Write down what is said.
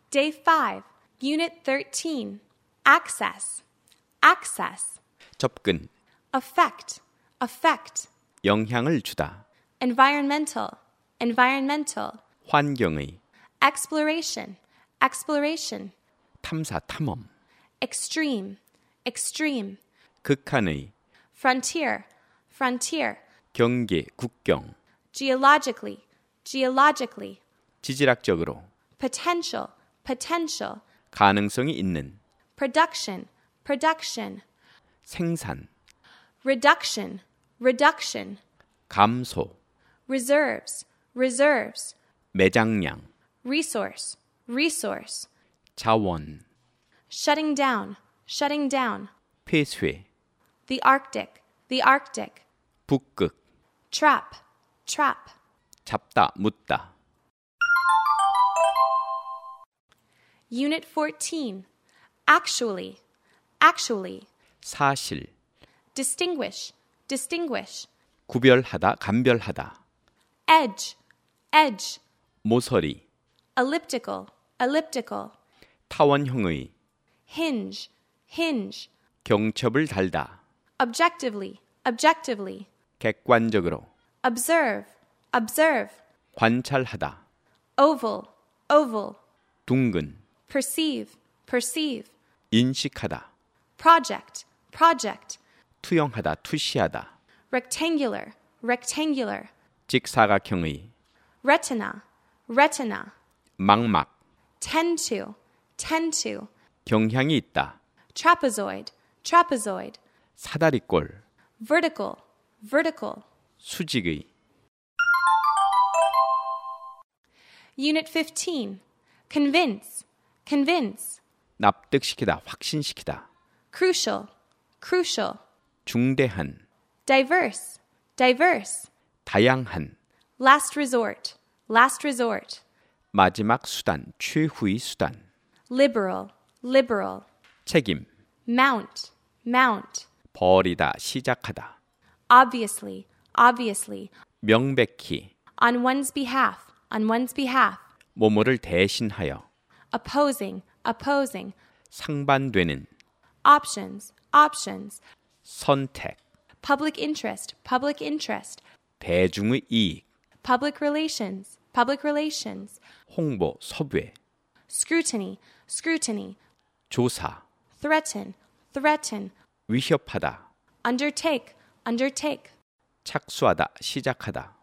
Day 5, Unit 13. Access, access. 접근, Affect, affect. 영향을 주다. Environmental, environmental. 환경의, Exploration, exploration. 탐사, 탐험. Extreme, extreme. 극한의, Frontier, frontier. 경계, 국경. Geologically, geologically. 지질학적으로. Potential, potential. 가능성이 있는. Production, production. 생산, Reduction, reduction. 감소. Reserves, reserves. 매장량, Resource, resource. 자원. Shutting down, shutting down. 폐쇄. The Arctic, the Arctic. 북극. Trap, trap. 잡다, 묻다. Unit 14. Actually, actually. 사실. Distinguish, distinguish. 구별하다, 감별하다. Edge, edge. 모서리. Elliptical, elliptical. 타원형의. Hinge, hinge. 경첩을 달다. Objectively, objectively. 객관적으로. Observe, observe. 관찰하다. Oval, oval. 둥근. Perceive, perceive. 인식하다. Project, project. 투영하다, 투시하다. Rectangular, rectangular. 직사각형의. Retina, retina. 망막. Tend to, tend to. 경향이 있다. Trapezoid, trapezoid. 사다리꼴. Vertical, vertical. 수직의. Unit 15. Convince, convince. 납득시키다, 확신시키다. Crucial, crucial. 중대한. Diverse, diverse. 다양한. Last resort, last resort. 마지막 수단, 최후의 수단. Liberal, liberal. 책임. Mount, mount. 버리다, 시작하다. Obviously, obviously. 명백히. On one's behalf, on one's behalf. 뭐뭐를 대신하여. Opposing, opposing. 상반되는. Options, options. 선택. Public interest, public interest. 대중의 이익. Public relations, public relations. 홍보, 섭외. Scrutiny, scrutiny. 조사. Threaten, threaten. 위협하다. Undertake, undertake. 착수하다, 시작하다.